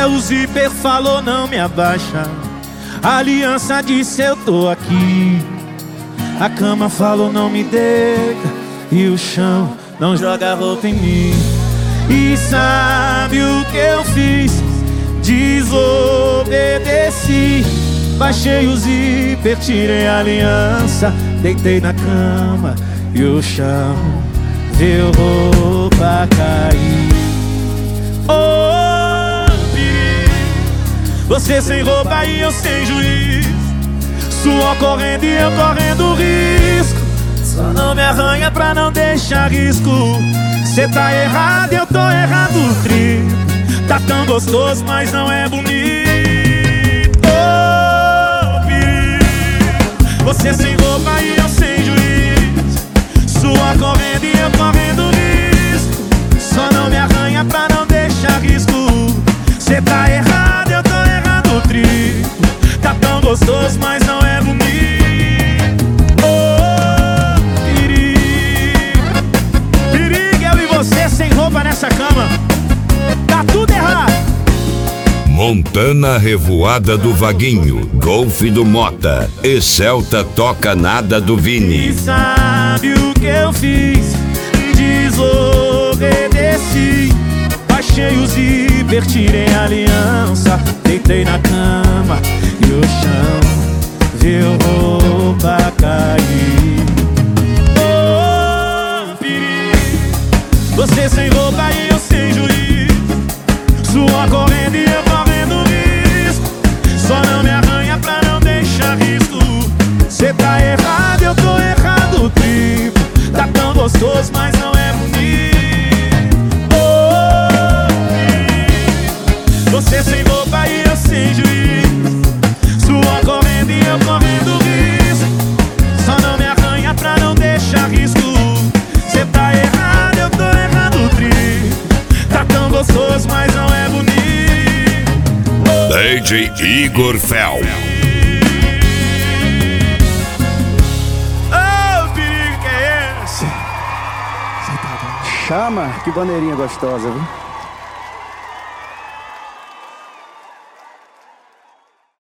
Até o zíper falou não me abaixa. A aliança disse eu tô aqui. A cama falou não me deita. E o chão não joga roupa em mim. E sabe o que eu fiz? Desobedeci. Baixei o zíper, tirei a aliança, deitei na cama e o chão viu roupa cair. Oh, perigo, você sem roupa e eu sem juízo, suor correndo e eu correndo risco. Só não me arranha pra não deixar risco. Cê tá errado e eu tô errado o triplo. Tá tão gostoso, mas não é bonito. Você sem roupa e eu sem juízo, suor correndo e eu correndo risco. Só não me arranha pra não deixar risco. Cê tá errado, eu tô errado o triplo. Tá tão gostoso, mas não é bonito. Oh, perigo, perigo, eu e você sem roupa nessa cama. Tá tudo errado. Montana Revoada do Vaguinho, Golfe do Mota e Celta Toca Nada do Vini. E sabe o que eu fiz? Desobedeci. Baixei o zíper, tirei a aliança, deitei na cama e o chão viu roupa cair. Oh, perigo, você sem roupa e eu sem juízo, suor correndo e eu correndo risco. Só não me arranha pra não deixar risco. Cê tá errado, eu tô errado o triplo. Tá tão gostoso, mas não é bonito. Oh, você sem roupa e eu sem juízo, suor correndo e eu correndo risco. Só não me arranha pra não deixar risco. Cê tá errado, eu tô errado o triplo. Tá tão gostoso, mas não é bonito. DJ Igor Fel. Oh, perigo que é esse? Chama, que bandeirinha gostosa, viu?